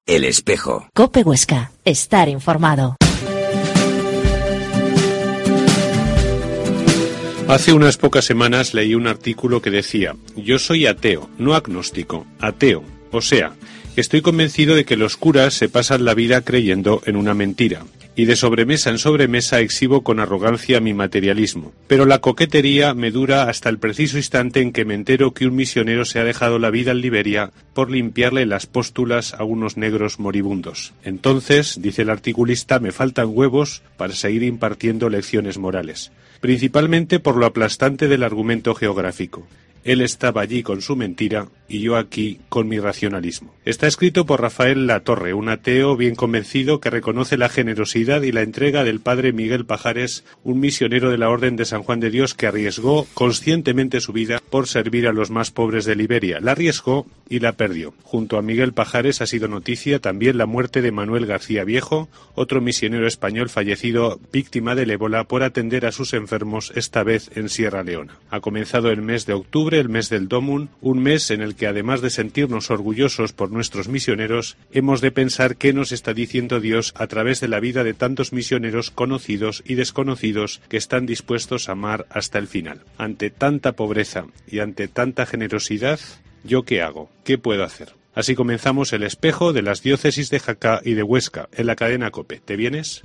El Espejo. COPE Huesca. Estar informado. Hace unas pocas semanas leí un artículo que decía: yo soy ateo, no agnóstico, ateo. O sea, estoy convencido de que los curas se pasan la vida creyendo en una mentira. Y de sobremesa en sobremesa exhibo con arrogancia mi materialismo. Pero la coquetería me dura hasta el preciso instante en que me entero que un misionero se ha dejado la vida en Liberia por limpiarle las póstulas a unos negros moribundos. Entonces, dice el articulista, me faltan huevos para seguir impartiendo lecciones morales. Principalmente por lo aplastante del argumento geográfico. Él estaba allí con su mentira y yo aquí con mi racionalismo. Está escrito por Rafael Latorre, un ateo bien convencido que reconoce la generosidad y la entrega del padre Miguel Pajares, un misionero de la Orden de San Juan de Dios que arriesgó conscientemente su vida por servir a los más pobres de Liberia. La arriesgó y la perdió. Junto a Miguel Pajares ha sido noticia también la muerte de Manuel García Viejo, otro misionero español fallecido víctima del ébola por atender a sus enfermos, esta vez en Sierra Leona. Ha comenzado el mes de octubre, el mes del Domun, un mes en el que además de sentirnos orgullosos por nuestros misioneros, hemos de pensar qué nos está diciendo Dios a través de la vida de tantos misioneros conocidos y desconocidos que están dispuestos a amar hasta el final. Ante tanta pobreza y ante tanta generosidad, ¿yo qué hago? ¿Qué puedo hacer? Así comenzamos El Espejo de las diócesis de Jaca y de Huesca, en la cadena COPE. ¿Te vienes?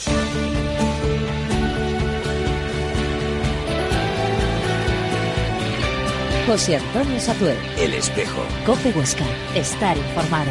José Antonio Satuel. El Espejo. COPE Huesca. Estar informado.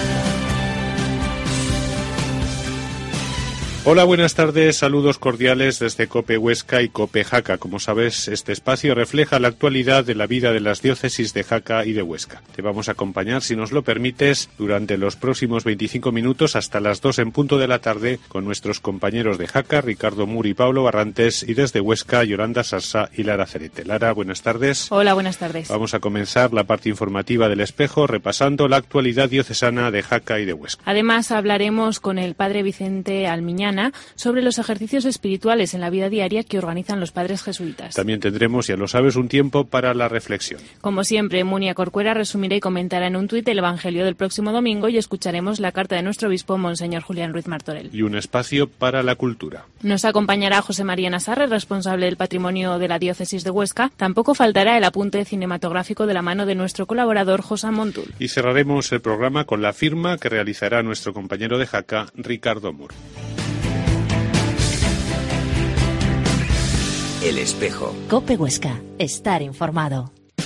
Hola, buenas tardes, saludos cordiales desde COPE Huesca y COPE Jaca. Como sabes, este espacio refleja la actualidad de la vida de las diócesis de Jaca y de Huesca. Te vamos a acompañar, si nos lo permites, durante los próximos 25 minutos hasta las 2 en punto de la tarde con nuestros compañeros de Jaca, Ricardo Mur y Pablo Barrantes, y desde Huesca, Yolanda Sarsa y Lara Cerete. Lara, buenas tardes. Hola, buenas tardes. Vamos a comenzar la parte informativa del Espejo repasando la actualidad diocesana de Jaca y de Huesca. Además, hablaremos con el padre Vicente Almiñana sobre los ejercicios espirituales en la vida diaria que organizan los padres jesuitas. También tendremos, ya lo sabes, un tiempo para la reflexión. Como siempre, Munia Corcuera resumirá y comentará en un tuit el Evangelio del próximo domingo y escucharemos la carta de nuestro obispo, Monseñor Julián Ruiz Martorell. Y un espacio para la cultura. Nos acompañará José María Nasarre, responsable del patrimonio de la diócesis de Huesca. Tampoco faltará el apunte cinematográfico de la mano de nuestro colaborador, José Montul. Y cerraremos el programa con la firma que realizará nuestro compañero de Jaca, Ricardo Mur. El Espejo. COPE Huesca. Estar informado.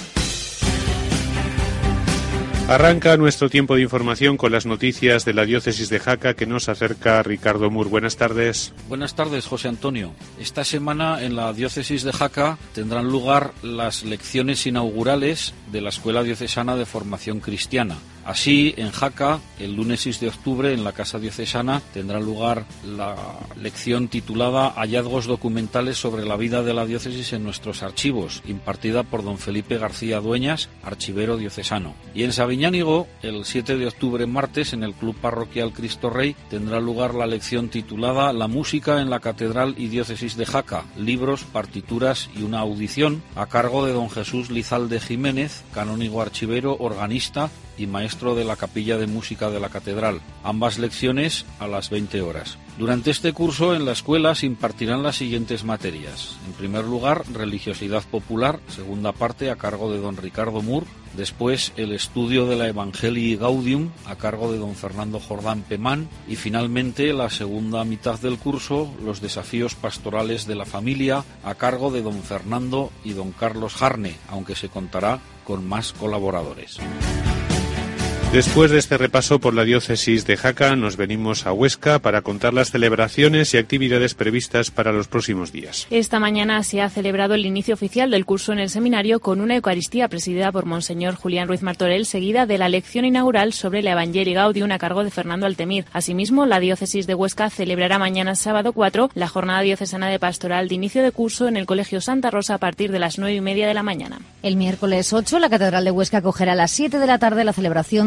Arranca nuestro tiempo de información con las noticias de la diócesis de Jaca que nos acerca Ricardo Mur. Buenas tardes. Buenas tardes, José Antonio. Esta semana en la diócesis de Jaca tendrán lugar las lecciones inaugurales de la Escuela Diocesana de Formación Cristiana. Así, en Jaca, el lunes 6 de octubre, en la Casa Diocesana, tendrá lugar la lección titulada Hallazgos documentales sobre la vida de la diócesis en nuestros archivos, impartida por don Felipe García Dueñas, archivero diocesano. Y en Sabiñánigo, el 7 de octubre, martes, en el Club Parroquial Cristo Rey, tendrá lugar la lección titulada La música en la Catedral y Diócesis de Jaca, libros, partituras y una audición, a cargo de don Jesús Lizalde Jiménez, canónigo archivero, organista y maestro de la Capilla de Música de la Catedral, ambas lecciones a las 20 horas. Durante este curso en la escuela se impartirán las siguientes materias. En primer lugar, religiosidad popular, segunda parte a cargo de don Ricardo Mur, después el estudio de la Evangelii Gaudium a cargo de don Fernando Jordán Pemán y finalmente la segunda mitad del curso, los desafíos pastorales de la familia a cargo de don Fernando y don Carlos Jarne, aunque se contará con más colaboradores. Después de este repaso por la diócesis de Jaca, nos venimos a Huesca para contar las celebraciones y actividades previstas para los próximos días. Esta mañana se ha celebrado el inicio oficial del curso en el seminario con una Eucaristía presidida por Monseñor Julián Ruiz Martorell, seguida de la lección inaugural sobre la Evangelii Gaudium a cargo de Fernando Altemir. Asimismo, la diócesis de Huesca celebrará mañana sábado 4 la jornada diocesana de pastoral de inicio de curso en el Colegio Santa Rosa a partir de las 9:30 de la mañana. El miércoles 8, la Catedral de Huesca acogerá a las 7 de la tarde la celebración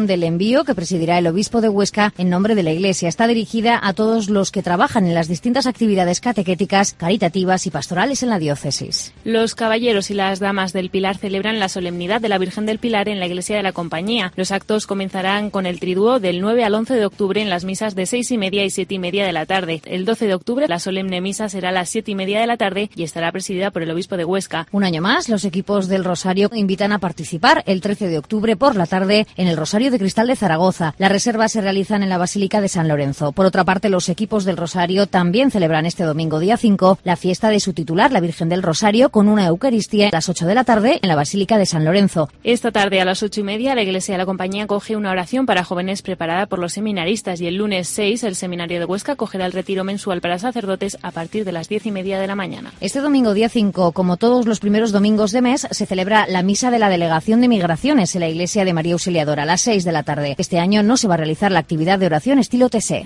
del envío que presidirá el obispo de Huesca en nombre de la Iglesia. Está dirigida a todos los que trabajan en las distintas actividades catequéticas, caritativas y pastorales en la diócesis. Los caballeros y las damas del Pilar celebran la solemnidad de la Virgen del Pilar en la iglesia de la Compañía. Los actos comenzarán con el triduo del 9 al 11 de octubre en las misas de 6:30 y 7:30 de la tarde. El 12 de octubre la solemne misa será a las 7:30 de la tarde y estará presidida por el obispo de Huesca. Un año más, los equipos del Rosario invitan a participar el 13 de octubre por la tarde en el Rosario de Cristal de Zaragoza. Las reservas se realizan en la Basílica de San Lorenzo. Por otra parte, los equipos del Rosario también celebran este domingo día 5 la fiesta de su titular, la Virgen del Rosario, con una Eucaristía a las 8 de la tarde en la Basílica de San Lorenzo. Esta tarde a las 8:30 la iglesia de la Compañía acoge una oración para jóvenes preparada por los seminaristas y el lunes 6 el seminario de Huesca acogerá el retiro mensual para sacerdotes a partir de las 10:30 de la mañana. Este domingo día 5, como todos los primeros domingos de mes, se celebra la misa de la Delegación de Migraciones en la iglesia de María Auxiliadora a las 6 de la tarde. Este año no se va a realizar la actividad de oración estilo TC.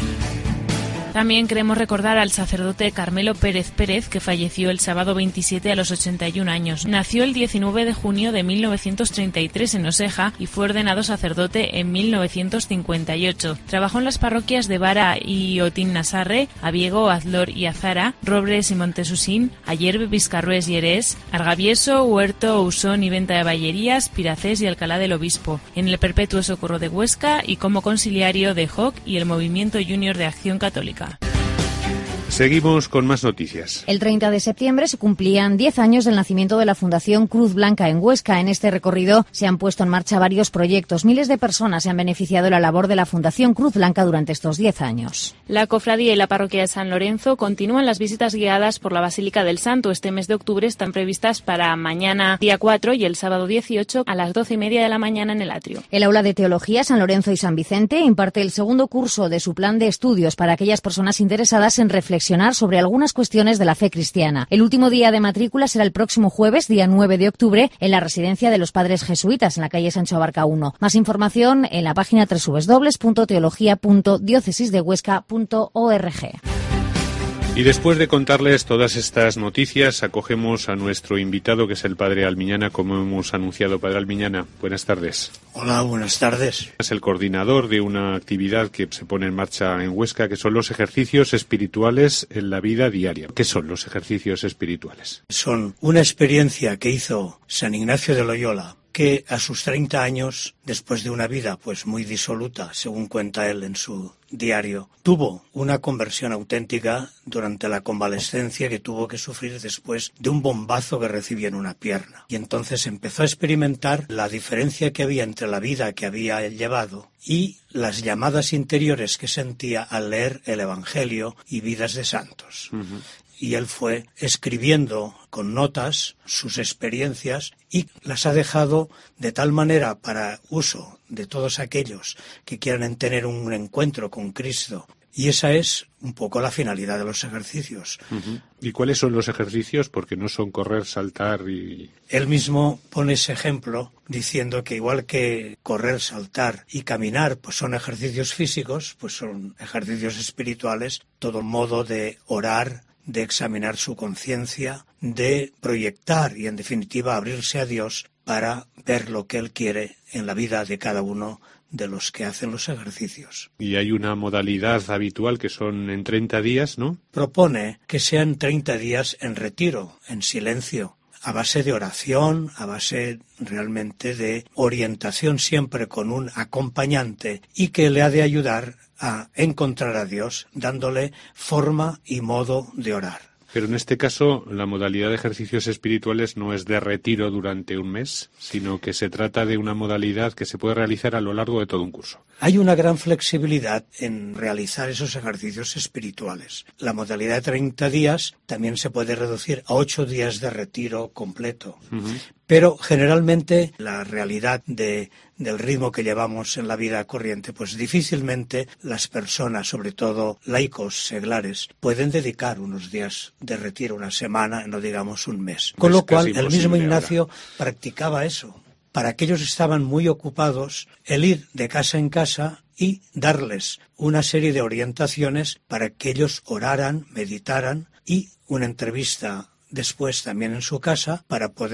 También queremos recordar al sacerdote Carmelo Pérez Pérez, que falleció el sábado 27 a los 81 años. Nació el 19 de junio de 1933 en Oseja y fue ordenado sacerdote en 1958. Trabajó en las parroquias de Vara y Otín-Nasarre, Abiego, Azlor y Azara, Robres y Montesusín, Ayerbe, Vizcarrués y Erés, Argavieso, Huerto, Usón y Venta de Ballerías, Piracés y Alcalá del Obispo, en el Perpetuo Socorro de Huesca y como conciliario de JOC y el Movimiento Junior de Acción Católica. Seguimos con más noticias. El 30 de septiembre se cumplían 10 años del nacimiento de la Fundación Cruz Blanca en Huesca. En este recorrido se han puesto en marcha varios proyectos. Miles de personas se han beneficiado de la labor de la Fundación Cruz Blanca durante estos 10 años. La cofradía y la parroquia de San Lorenzo continúan las visitas guiadas por la Basílica del Santo. Este mes de octubre están previstas para mañana día 4 y el sábado 18 a las 12:30 de la mañana en el atrio. El aula de teología San Lorenzo y San Vicente imparte el segundo curso de su plan de estudios para aquellas personas interesadas en reflexionar sobre algunas cuestiones de la fe cristiana. El último día de matrícula será el próximo jueves, día 9 de octubre, en la residencia de los Padres Jesuitas, en la calle Sancho Abarca 1. Más información en la página www.teologia.diocesisdehuesca.org. Y después de contarles todas estas noticias, acogemos a nuestro invitado, que es el Padre Almiñana, como hemos anunciado. Padre Almiñana, buenas tardes. Hola, buenas tardes. Es el coordinador de una actividad que se pone en marcha en Huesca, que son los ejercicios espirituales en la vida diaria. ¿Qué son los ejercicios espirituales? Son una experiencia que hizo San Ignacio de Loyola, que a sus 30 años, después de una vida pues muy disoluta, según cuenta él en su diario, tuvo una conversión auténtica durante la convalescencia que tuvo que sufrir después de un bombazo que recibió en una pierna. Y entonces empezó a experimentar la diferencia que había entre la vida que había llevado y las llamadas interiores que sentía al leer el Evangelio y vidas de santos. Y él fue escribiendo con notas sus experiencias y las ha dejado de tal manera para uso de todos aquellos que quieran tener un encuentro con Cristo. Y esa es un poco la finalidad de los ejercicios. ¿Y cuáles son los ejercicios? Porque no son correr, saltar y... Él mismo pone ese ejemplo diciendo que igual que correr, saltar y caminar pues son ejercicios físicos, pues son ejercicios espirituales, todo modo de orar, de examinar su conciencia, de proyectar y, en definitiva, abrirse a Dios para ver lo que Él quiere en la vida de cada uno de los que hacen los ejercicios. Y hay una modalidad habitual que son en 30 días, ¿no? Propone que sean 30 días en retiro, en silencio, a base de oración, a base realmente de orientación siempre con un acompañante y que le ha de ayudar a encontrar a Dios, dándole forma y modo de orar. Pero en este caso, la modalidad de ejercicios espirituales no es de retiro durante un mes, sino que se trata de una modalidad que se puede realizar a lo largo de todo un curso. Hay una gran flexibilidad en realizar esos ejercicios espirituales. La modalidad de 30 días también se puede reducir a 8 días de retiro completo. Pero generalmente la realidad del ritmo que llevamos en la vida corriente, pues difícilmente las personas, sobre todo laicos, seglares, pueden dedicar unos días de retiro, una semana, no digamos un mes. Con lo cual, el mismo Ignacio practicaba eso. Para aquellos que estaban muy ocupados, el ir de casa en casa y darles una serie de orientaciones para que ellos oraran, meditaran y una entrevista después también en su casa para poder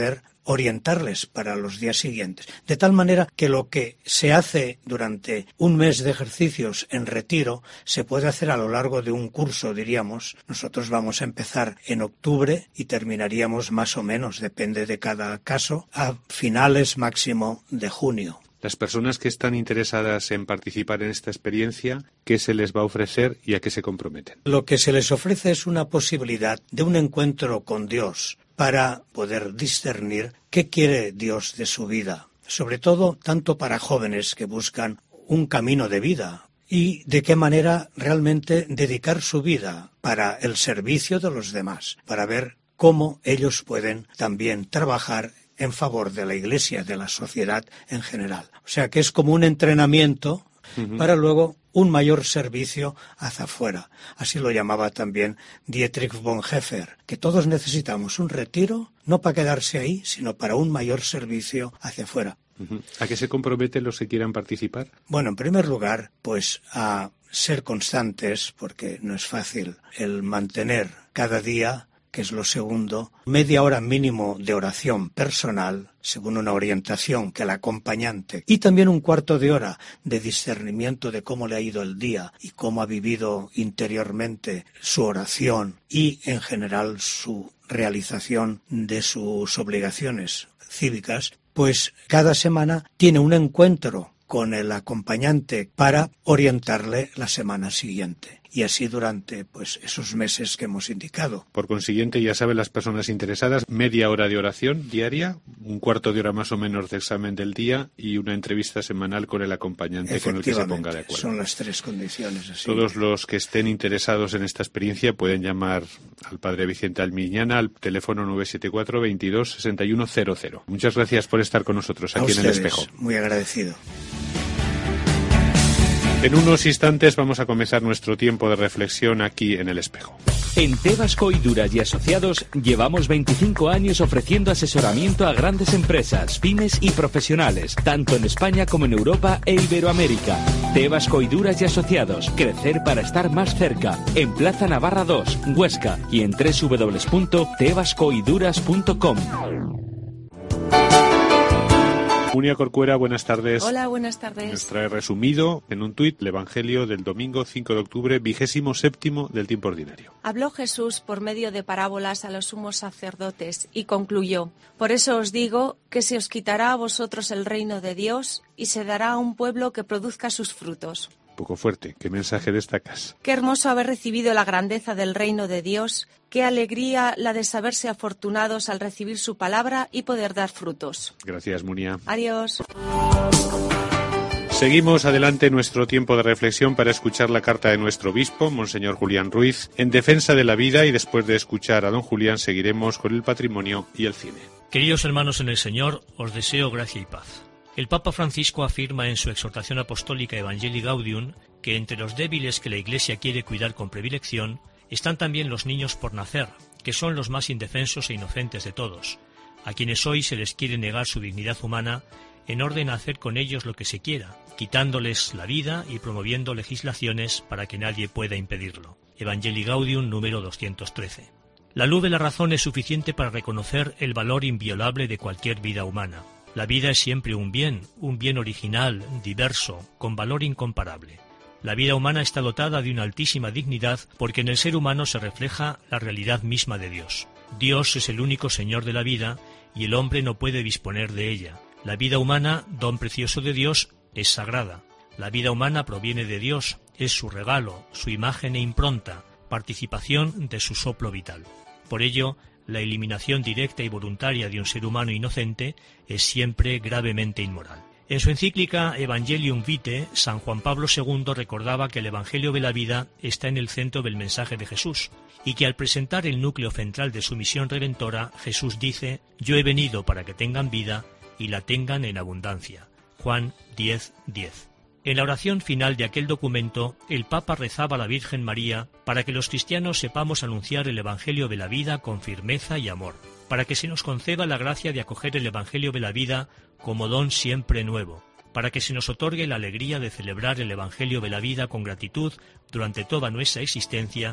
orientarles para los días siguientes. De tal manera que lo que se hace durante un mes de ejercicios en retiro se puede hacer a lo largo de un curso, diríamos. Nosotros vamos a empezar en octubre y terminaríamos más o menos, depende de cada caso, a finales máximo de junio. Las personas que están interesadas en participar en esta experiencia, ¿qué se les va a ofrecer y a qué se comprometen? Lo que se les ofrece es una posibilidad de un encuentro con Dios para poder discernir qué quiere Dios de su vida, sobre todo tanto para jóvenes que buscan un camino de vida y de qué manera realmente dedicar su vida para el servicio de los demás, para ver cómo ellos pueden también trabajar en favor de la Iglesia, de la sociedad en general. O sea que es como un entrenamiento para luego un mayor servicio hacia afuera. Así lo llamaba también Dietrich Bonhoeffer, que todos necesitamos un retiro, no para quedarse ahí, sino para un mayor servicio hacia afuera. ¿A qué se comprometen los que quieran participar? Bueno, en primer lugar, pues a ser constantes, porque no es fácil el mantener cada día, que es lo segundo, media hora mínimo de oración personal, según una orientación que el acompañante, y también un cuarto de hora de discernimiento de cómo le ha ido el día y cómo ha vivido interiormente su oración y, en general, su realización de sus obligaciones cívicas, pues cada semana tiene un encuentro con el acompañante para orientarle la semana siguiente. Y así durante esos meses que hemos indicado. Por consiguiente, ya saben las personas interesadas, media hora de oración diaria, un cuarto de hora más o menos de examen del día y una entrevista semanal con el acompañante con el que se ponga de acuerdo. Son las tres condiciones. Así. Todos los que estén interesados en esta experiencia pueden llamar al padre Vicente Almiñana al teléfono 974 22 61 00. Muchas gracias por estar con nosotros aquí en El Espejo. Muy agradecido. En unos instantes vamos a comenzar nuestro tiempo de reflexión aquí en El Espejo. En Tebas Coiduras y Asociados llevamos 25 años ofreciendo asesoramiento a grandes empresas, pymes y profesionales, tanto en España como en Europa e Iberoamérica. Tebas Coiduras y Asociados, crecer para estar más cerca, en Plaza Navarra 2, Huesca, y en www.tebascoiduras.com. Munia Corcuera, buenas tardes. Hola, buenas tardes. Nos trae resumido en un tuit el Evangelio del domingo 5 de octubre, 27º del tiempo ordinario. Habló Jesús por medio de parábolas a los sumos sacerdotes y concluyó: por eso os digo que se os quitará a vosotros el reino de Dios y se dará a un pueblo que produzca sus frutos. Poco fuerte. ¿Qué mensaje destacas? Qué hermoso haber recibido la grandeza del reino de Dios. Qué alegría la de saberse afortunados al recibir su palabra y poder dar frutos. Gracias, Munia. Adiós. Seguimos adelante nuestro tiempo de reflexión para escuchar la carta de nuestro obispo, Monseñor Julián Ruiz, en defensa de la vida, y después de escuchar a don Julián seguiremos con el patrimonio y el cine. Queridos hermanos en el Señor, os deseo gracia y paz. El Papa Francisco afirma en su exhortación apostólica Evangelii Gaudium que entre los débiles que la Iglesia quiere cuidar con predilección están también los niños por nacer, que son los más indefensos e inocentes de todos, a quienes hoy se les quiere negar su dignidad humana en orden a hacer con ellos lo que se quiera, quitándoles la vida y promoviendo legislaciones para que nadie pueda impedirlo. Evangelii Gaudium número 213. La luz de la razón es suficiente para reconocer el valor inviolable de cualquier vida humana. La vida es siempre un bien original, diverso, con valor incomparable. La vida humana está dotada de una altísima dignidad porque en el ser humano se refleja la realidad misma de Dios. Dios es el único Señor de la vida y el hombre no puede disponer de ella. La vida humana, don precioso de Dios, es sagrada. La vida humana proviene de Dios, es su regalo, su imagen e impronta, participación de su soplo vital. Por ello, la eliminación directa y voluntaria de un ser humano inocente es siempre gravemente inmoral. En su encíclica Evangelium Vitae, San Juan Pablo II recordaba que el Evangelio de la vida está en el centro del mensaje de Jesús y que al presentar el núcleo central de su misión redentora, Jesús dice: «Yo he venido para que tengan vida y la tengan en abundancia». Juan 10:10. En la oración final de aquel documento, el Papa rezaba a la Virgen María para que los cristianos sepamos anunciar el Evangelio de la vida con firmeza y amor, para que se nos conceda la gracia de acoger el Evangelio de la vida como don siempre nuevo, para que se nos otorgue la alegría de celebrar el Evangelio de la vida con gratitud durante toda nuestra existencia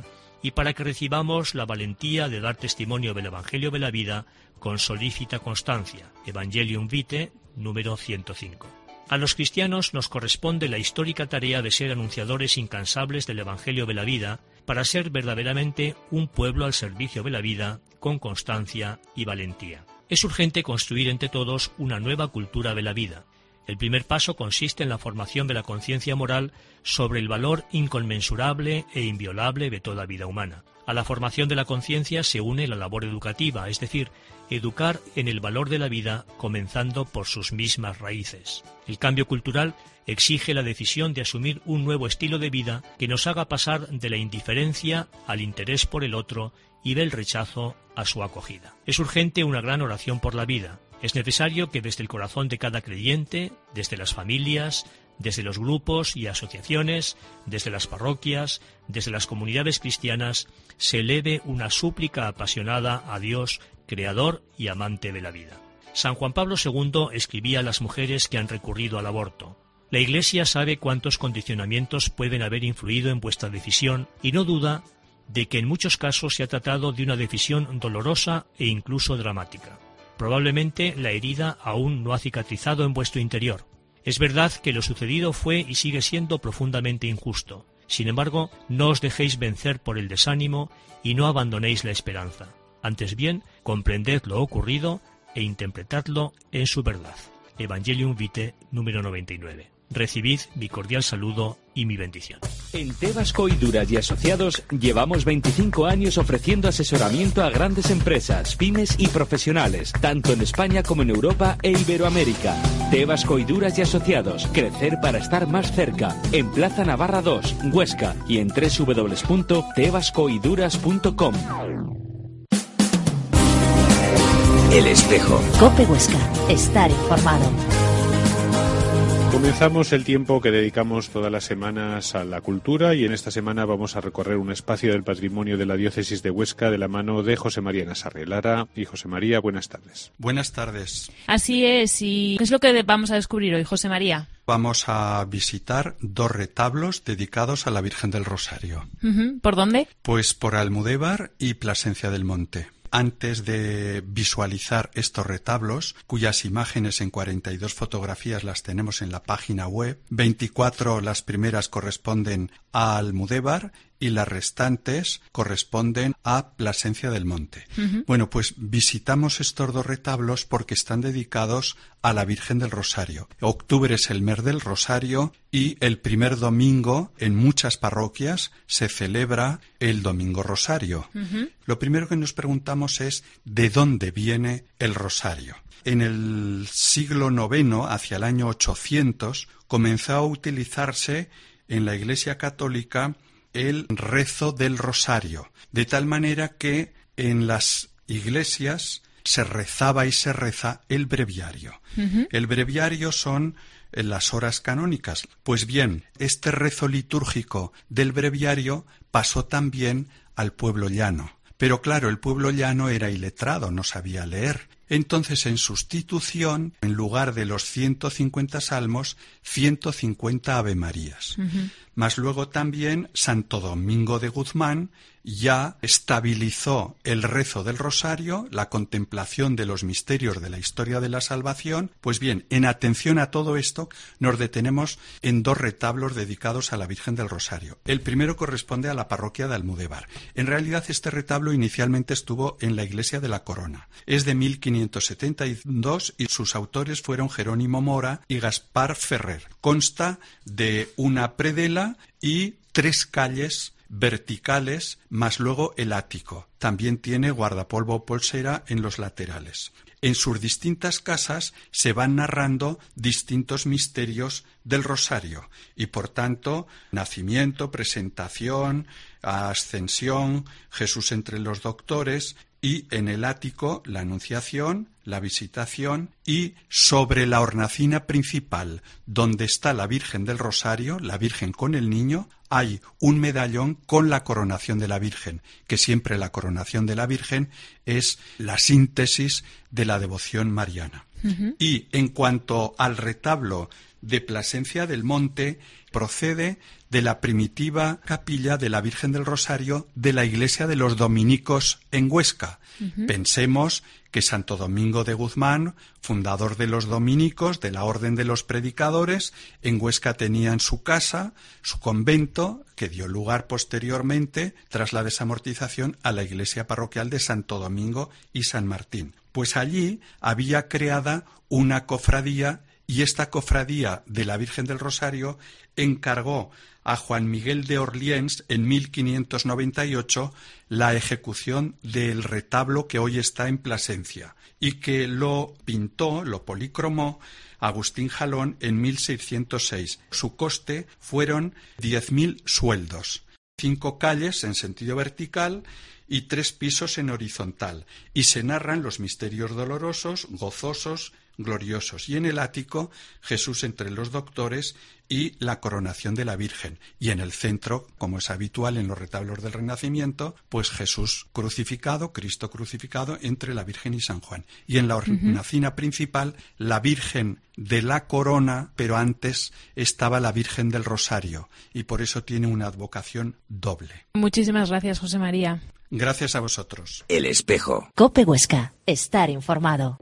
y para que recibamos la valentía de dar testimonio del Evangelio de la vida con solícita constancia. Evangelium Vitae, número 105. A los cristianos nos corresponde la histórica tarea de ser anunciadores incansables del Evangelio de la vida para ser verdaderamente un pueblo al servicio de la vida con constancia y valentía. Es urgente construir entre todos una nueva cultura de la vida. El primer paso consiste en la formación de la conciencia moral sobre el valor inconmensurable e inviolable de toda vida humana. A la formación de la conciencia se une la labor educativa, es decir, educar en el valor de la vida comenzando por sus mismas raíces. El cambio cultural exige la decisión de asumir un nuevo estilo de vida que nos haga pasar de la indiferencia al interés por el otro y del rechazo a su acogida. Es urgente una gran oración por la vida. Es necesario que desde el corazón de cada creyente, desde las familias, desde los grupos y asociaciones, desde las parroquias, desde las comunidades cristianas, se eleve una súplica apasionada a Dios, creador y amante de la vida. San Juan Pablo II escribía a las mujeres que han recurrido al aborto: la Iglesia sabe cuántos condicionamientos pueden haber influido en vuestra decisión y no duda de que en muchos casos se ha tratado de una decisión dolorosa e incluso dramática. Probablemente la herida aún no ha cicatrizado en vuestro interior. Es verdad que lo sucedido fue y sigue siendo profundamente injusto. Sin embargo, no os dejéis vencer por el desánimo y no abandonéis la esperanza. Antes bien, comprended lo ocurrido e interpretadlo en su verdad. Evangelium Vitae, número 99. Recibid mi cordial saludo y mi bendición. En Tebas Coiduras y Asociados llevamos 25 años ofreciendo asesoramiento a grandes empresas, pymes y profesionales, tanto en España como en Europa e Iberoamérica. Tebas Coiduras y Asociados, crecer para estar más cerca. En Plaza Navarra 2, Huesca, y en www.tebascoiduras.com. El espejo. COPE Huesca. Estar informado. Comenzamos el tiempo que dedicamos todas las semanas a la cultura y en esta semana vamos a recorrer un espacio del patrimonio de la diócesis de Huesca de la mano de José María Nassarre. Lara y José María, buenas tardes. Buenas tardes. Así es, ¿y qué es lo que vamos a descubrir hoy, José María? Vamos a visitar 2 retablos dedicados a la Virgen del Rosario. ¿Por dónde? Pues por Almudévar y Plasencia del Monte. Antes de visualizar estos retablos, cuyas imágenes en 42 fotografías las tenemos en la página web, 24 las primeras corresponden a Almudévar y las restantes corresponden a Plasencia del Monte. Bueno, pues visitamos estos 2 retablos porque están dedicados a la Virgen del Rosario. Octubre es el mes del Rosario y el primer domingo en muchas parroquias se celebra el Domingo Rosario. Lo primero que nos preguntamos es ¿de dónde viene el Rosario? En el siglo IX, hacia el año 800, comenzó a utilizarse en la Iglesia Católica el rezo del Rosario, de tal manera que en las iglesias se rezaba y se reza el breviario. El breviario son las horas canónicas. Pues bien, este rezo litúrgico del breviario pasó también al pueblo llano. Pero claro, el pueblo llano era iletrado, no sabía leer. Entonces, en sustitución, en lugar de los 150 salmos, 150 avemarías. Mas luego también Santo Domingo de Guzmán ya estabilizó el rezo del rosario, la contemplación de los misterios de la historia de la salvación. Pues bien, en atención a todo esto, nos detenemos en 2 retablos dedicados a la Virgen del Rosario. El primero corresponde a la parroquia de Almudévar. En realidad, este retablo inicialmente estuvo en la iglesia de la Corona. Es de 1572 y sus autores fueron Jerónimo Mora y Gaspar Ferrer. Consta de una predela y 3 calles verticales, más luego el ático. También tiene guardapolvo o pulsera en los laterales. En sus distintas casas se van narrando distintos misterios del Rosario y, por tanto, nacimiento, presentación, ascensión, Jesús entre los doctores y en el ático la Anunciación, la Visitación y sobre la hornacina principal, donde está la Virgen del Rosario, la Virgen con el Niño, hay un medallón con la coronación de la Virgen, que siempre la coronación de la Virgen es la síntesis de la devoción mariana. Y en cuanto al retablo de Plasencia del Monte procede de la primitiva capilla de la Virgen del Rosario de la iglesia de los dominicos en Huesca. Pensemos que Santo Domingo de Guzmán, fundador de los dominicos, de la Orden de los Predicadores, en Huesca tenía en su casa, su convento, que dio lugar posteriormente, tras la desamortización, a la iglesia parroquial de Santo Domingo y San Martín. Pues allí había creada una cofradía, y esta cofradía de la Virgen del Rosario encargó a Juan Miguel de Orleans en 1598 la ejecución del retablo que hoy está en Plasencia, y que lo pintó, lo policromó Agustín Jalón en 1606. Su coste fueron 10.000 sueldos, 5 calles en sentido vertical y 3 pisos en horizontal, y se narran los misterios dolorosos, gozosos, gloriosos, y en el ático Jesús entre los doctores y la coronación de la Virgen, y en el centro, como es habitual en los retablos del Renacimiento, pues Jesús crucificado, Cristo crucificado entre la Virgen y San Juan, y en la hornacina principal la Virgen de la Corona, pero antes estaba la Virgen del Rosario, y por eso tiene una advocación doble. Muchísimas gracias, José María. Gracias a vosotros. El espejo. COPE Huesca. Estar informado.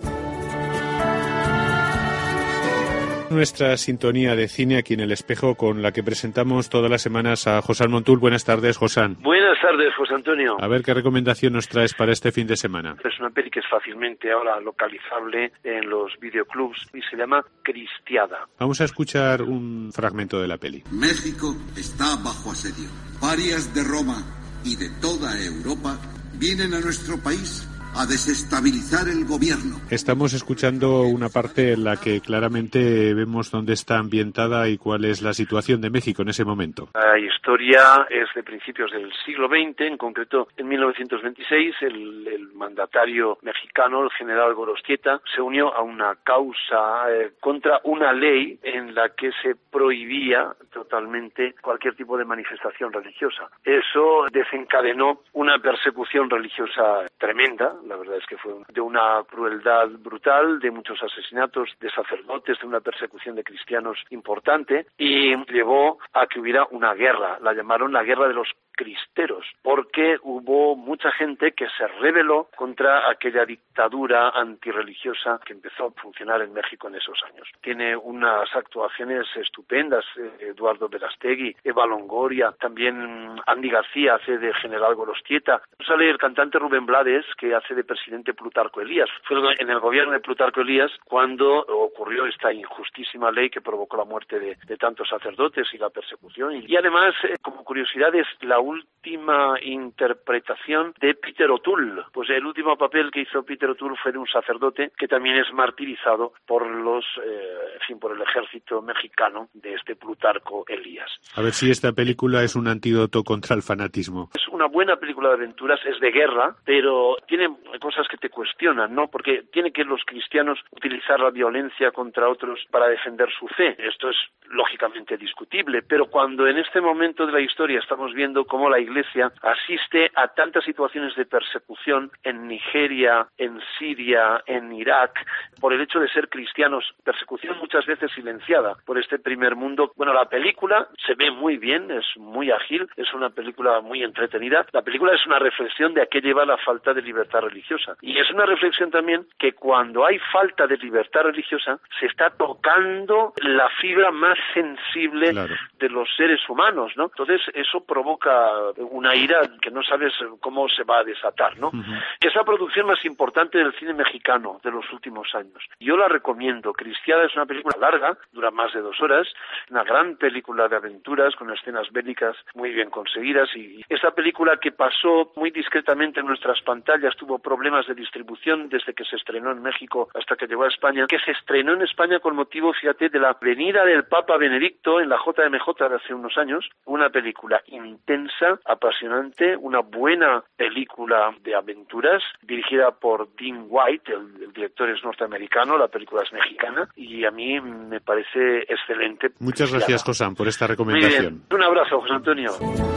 Nuestra sintonía de cine aquí en El Espejo, con la que presentamos todas las semanas a Josán Montul. Buenas tardes, Josán. Buenas tardes, José Antonio. A ver, ¿qué recomendación nos traes para este fin de semana? Es una peli que es fácilmente ahora localizable en los videoclubs y se llama Cristiada. Vamos a escuchar un fragmento de la peli. México está bajo asedio. Parias de Roma y de toda Europa vienen a nuestro país a desestabilizar el gobierno. Estamos escuchando una parte en la que claramente vemos dónde está ambientada y cuál es la situación de México en ese momento. La historia es de principios del siglo XX, en concreto en 1926 el mandatario mexicano, el general Gorostieta, se unió a una causa contra una ley en la que se prohibía totalmente cualquier tipo de manifestación religiosa. Eso desencadenó una persecución religiosa tremenda. La verdad es que fue de una crueldad brutal, de muchos asesinatos de sacerdotes, de una persecución de cristianos importante, y llevó a que hubiera una guerra. La llamaron la guerra de los cristeros, porque hubo mucha gente que se rebeló contra aquella dictadura antirreligiosa que empezó a funcionar en México en esos años. Tiene unas actuaciones estupendas, Eduardo Verástegui, Eva Longoria, también Andy García hace de general Gorostieta. Sale el cantante Rubén Blades, que hace de presidente Plutarco Elías. Fue en el gobierno de Plutarco Elías cuando ocurrió esta injustísima ley que provocó la muerte de tantos sacerdotes y la persecución. Y además, como curiosidad, es la última interpretación de Peter O'Toole. Pues el último papel que hizo Peter O'Toole fue de un sacerdote que también es martirizado por por el ejército mexicano de este Plutarco Elías. A ver si esta película es un antídoto contra el fanatismo. Es una buena película de aventuras, es de guerra, pero tiene cosas que te cuestionan, ¿no? Porque tiene que los cristianos utilizar la violencia contra otros para defender su fe. Esto es lógicamente discutible, pero cuando en este momento de la historia estamos viendo cómo la Iglesia asiste a tantas situaciones de persecución en Nigeria, en Siria, en Irak, por el hecho de ser cristianos, persecución muchas veces silenciada por este primer mundo. Bueno, la película se ve muy bien, es muy ágil, es una película muy entretenida. La película es una reflexión de a qué lleva la falta de libertad religiosa. Y es una reflexión también que cuando hay falta de libertad religiosa se está tocando la fibra más sensible de los seres humanos, ¿no? Entonces eso provoca una ira que no sabes cómo se va a desatar, ¿no? Es la producción más importante del cine mexicano de los últimos años. Yo la recomiendo. Cristiada es una película larga, dura más de 2 horas, una gran película de aventuras con escenas bélicas muy bien conseguidas, y esta película que pasó muy discretamente en nuestras pantallas tuvo problemas de distribución desde que se estrenó en México hasta que llegó a España, que se estrenó en España con motivo, fíjate, de la venida del Papa Benedicto en la JMJ de hace unos años. Una película intensa, apasionante, una buena película de aventuras dirigida por Dean White, el director es norteamericano, la película es mexicana y a mí me parece excelente. Muchas gracias, Josán, por esta recomendación. Un abrazo, José Antonio.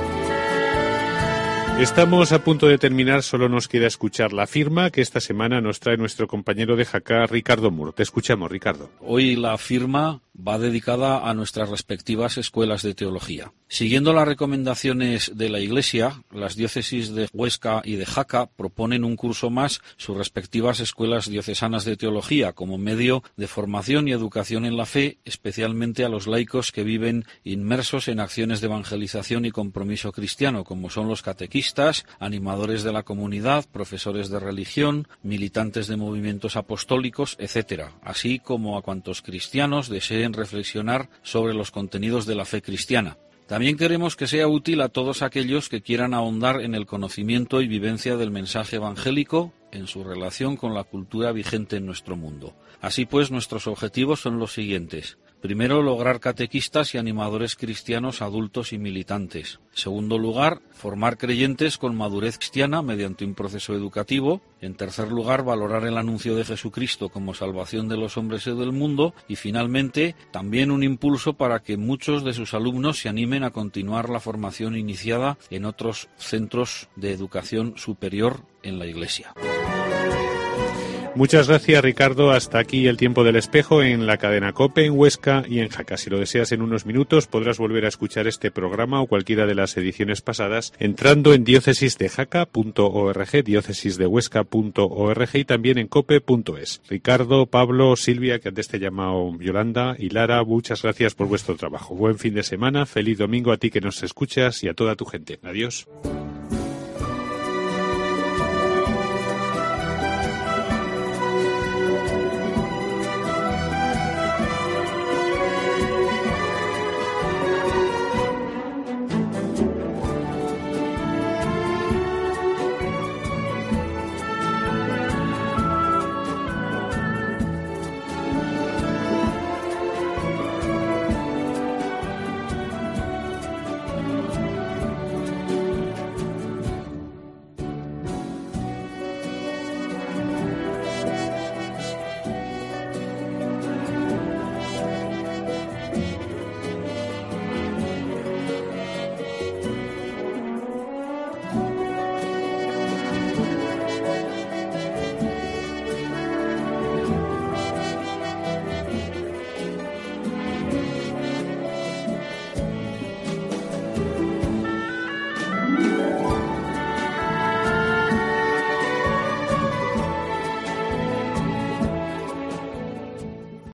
Estamos a punto de terminar, solo nos queda escuchar la firma que esta semana nos trae nuestro compañero de Jaca, Ricardo Mur. Te escuchamos, Ricardo. Hoy la firma va dedicada a nuestras respectivas escuelas de teología. Siguiendo las recomendaciones de la Iglesia, las diócesis de Huesca y de Jaca proponen un curso más sus respectivas escuelas diocesanas de teología como medio de formación y educación en la fe, especialmente a los laicos que viven inmersos en acciones de evangelización y compromiso cristiano, como son los catequistas, animadores de la comunidad, profesores de religión, militantes de movimientos apostólicos, etc., así como a cuantos cristianos deseen reflexionar sobre los contenidos de la fe cristiana. También queremos que sea útil a todos aquellos que quieran ahondar en el conocimiento y vivencia del mensaje evangélico en su relación con la cultura vigente en nuestro mundo. Así pues, nuestros objetivos son los siguientes. Primero, lograr catequistas y animadores cristianos adultos y militantes. Segundo lugar, formar creyentes con madurez cristiana mediante un proceso educativo. En tercer lugar, valorar el anuncio de Jesucristo como salvación de los hombres y del mundo. Y finalmente, también un impulso para que muchos de sus alumnos se animen a continuar la formación iniciada en otros centros de educación superior en la Iglesia. Muchas gracias, Ricardo. Hasta aquí el tiempo del espejo en la cadena COPE, en Huesca y en Jaca. Si lo deseas, en unos minutos podrás volver a escuchar este programa o cualquiera de las ediciones pasadas entrando en diocesisdejaca.org, diocesisdehuesca.org y también en cope.es. Ricardo, Pablo, Silvia, que antes te he llamado Yolanda, y Lara, muchas gracias por vuestro trabajo. Buen fin de semana, feliz domingo a ti que nos escuchas y a toda tu gente. Adiós.